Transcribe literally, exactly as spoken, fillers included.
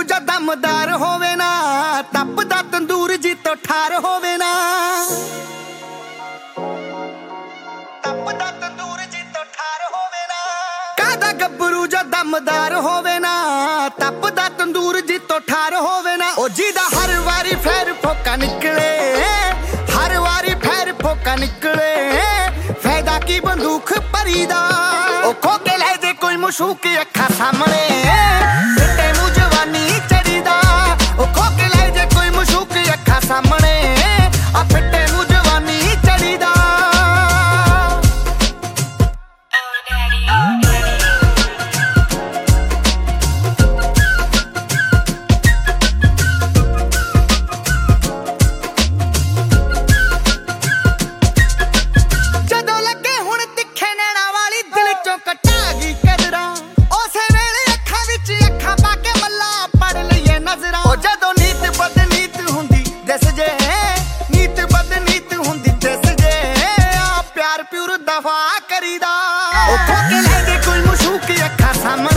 ਜਾਂ ਦਮਦਾਰ ਹੋਵੇ ਨਾ, ਤਪਦਾ ਤੰਦੂਰ ਜੀ ਤੋਂ ਠਾਰ ਹੋਵੇ ਨਾ, ਤਪਦਾ ਤੰਦੂਰ ਜੀ ਤੋਂ ਠਾਰ ਹੋਵੇ ਨਾ। ਕਾਹਦਾ ਗੱਭਰੂ ਜਾਂ ਦਮਦਾਰ ਹੋਵੇ ਨਾ, ਤਪਦਾ ਤੰਦੂਰ ਜੀ ਤੋਂ ਠਾਰ ਹੋਵੇ ਨਾ। ਉਹ ਜਿਹਦਾ ਹਰ ਵਾਰੀ ਫੇਰ ਫੋਕਾ ਨਿਕਲੇ, ਹਰ ਵਾਰੀ ਫੇਰ ਫੋਕਾ ਨਿਕਲੇ, ਫਾਇਦਾ ਕੀ ਬੰਦੂਕ ਭਰੀ ਦਾ। ਉਹ ਖੋ ਕੇ ਲੈ ਜੇ ਕੋਈ ਮਸ਼ੂਕ ਅੱਖਾਂ ਸਾਹਮਣੇ, ਫਿੱਟੇ ਮੂੰਹ ਜਵਾਨੀ ਚੜੀ ਦਾ। ਉਹ ਖੋ ਕੇ ਲੈ ਜੇ ਕੋਈ ਮਸ਼ੂਕ ਅੱਖਾਂ ਸਾਹਮਣੇ, ਆ ਫਿੱਟੇ ਮੂੰਹ ਜਵਾਨੀ ਚੜੀ ਦਾ। ਜਦੋਂ ਲੱਗੇ ਹੁਣ ਤਿੱਖੇ ਨੈਣਾ ਵਾਲੀ ਦਿਲ ਚੋਂ ਕਟਾ ਗਈ ਕਦਰਾਂ, ਉਸੇ ਵੇਲੇ ਅੱਖਾਂ ਵਿੱਚ ਅੱਖਾਂ ਪਾ ਕੇ ਮੱਲਾ ਪੜ ਲਈਏ ਨਜ਼ਰਾਂ। ਉਹ ਜਦੋਂ ਨੀਤ ਬਦਨੀਤ ਹੁੰਦੀ ਦਿਸ ਜੇ, ਨੀਤ ਬਦਨੀਤ ਹੁੰਦੀ ਦਿਸ ਜੇ, ਆ ਪਿਆਰ ਪਿਉਰ ਦਫਾ ਕਰੀਦਾ। ਉਹ ਖੋ ਕੇ ਲੈ ਜੇ ਕੋਈ ਮਸ਼ੂਕ ਅੱਖਾਂ ਸਾਹਮਣੇ,